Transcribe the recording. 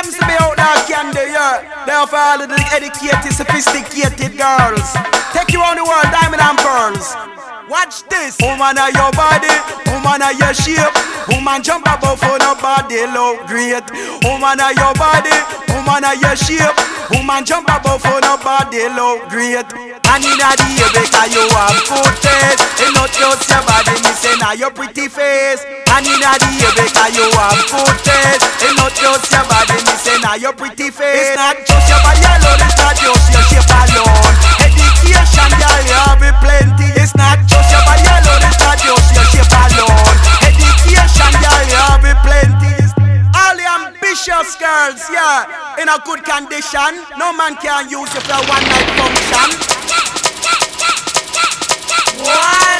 happens to be out there, candy, yeah. They're for all of the educated, sophisticated girls. Take you around the world, diamond and pearls. Watch this. Woman of your body, woman of your shape. Woman jump above for nobody look great. Woman of your body, woman of your shape. Woman jump above for nobody look great. And in a day because you have good taste. It's not just your body, me say now your pretty face. And in a day because you have good taste. It's not just your body, me say now your pretty face. It's not just your body alone, it's not just your shape alone. Education, girl, you have it plenty. It's not just your body alone, it's not just your shape alone. Education, girl, you have it plenty. All the ambitious girls, yeah, in a good condition. No man can use you for a one night function. Why?